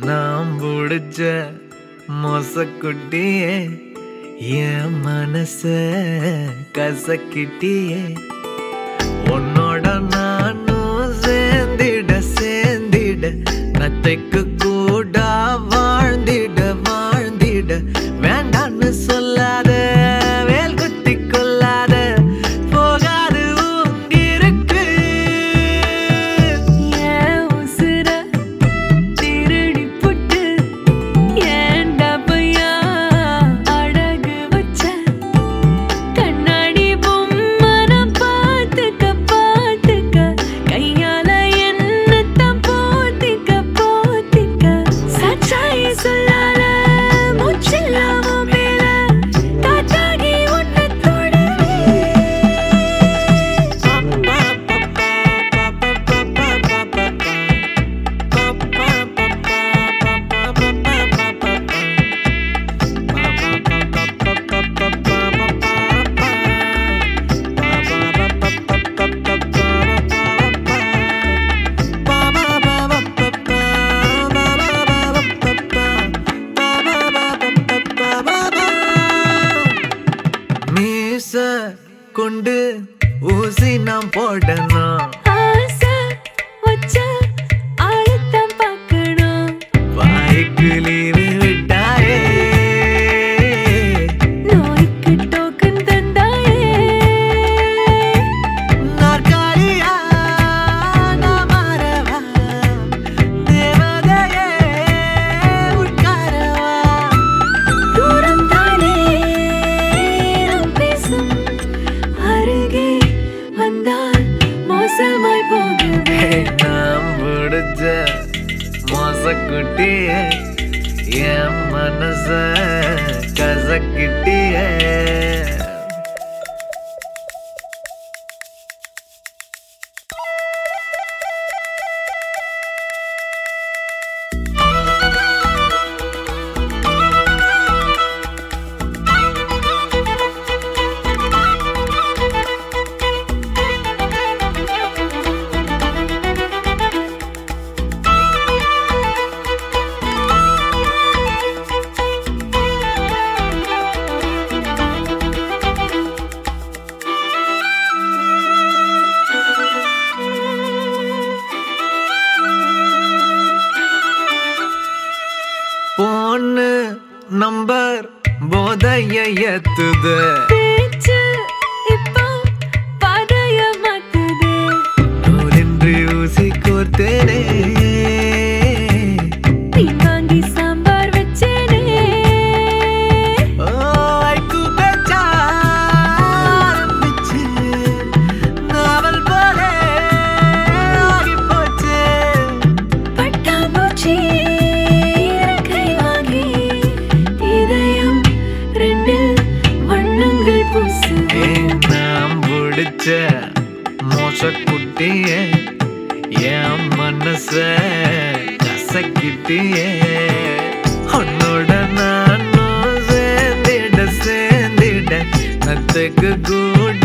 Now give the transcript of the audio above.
நாம் புடிச்ச மொசக்குட்டியே என் மனச கசக்கிட்டியே உன்னோட நானும் சேர்ந்திட நத்தைக்கு கூட வாழ்ந்திட வேண்டான்னு சொல்லாத வேல் குத்தி கொள்ளாத போகாது உங்கிருக்கு ஏன் உசுர திருடி புட்டு ஏண்டா பையா அழகு வச்ச கண்ணாடி பொம்மன பார்த்துக்க கையால என்னத்தான் போத்திக்க சச்சாய சொல்லால முச்சில்லாம மேல தாத்தாகி உன்னை மீச கொண்டு ஊசி நாம் போடணும் ஆசை வச்ச ஆளத்தான் பார்க்கணும் வாய்க்கு லீவு விட்டாயே நோய்க்கு டோக்கன் தந்தாயே நாற்காலியா நான் மாறவா தேவதையே உட்காரவா தூரம் தானே நாம் பேசும் அருகே வந்தால் மோசமாய் போகுது நாம் பிடிச்ச மொசக்குட்டியே என் மனச கசக்கிட்டியே பொண்ணு நம்பர் போதைய ஏத்துது பேச்சு இப்போ பாதைய மாத்துது நூலின்றி ஊசி கோர்த்தேனே நீ வாங்கி சாம்பார் வச்சேனே வாய்க்கு பேச்சா ஆரம்பிச்சு நாவல் போல ஆகி போச்சு பட்டாம்பூச்சி இறக்கை வாங்கி இதயம் ரெண்டில் வண்ணங்கள் பூசுது நாம் பிடிச்ச மோசக்குட்டியே என் மனச கசக்கிட்டியே உன்னோட நானும் சேர்ந்திட நத்துக்கு கூட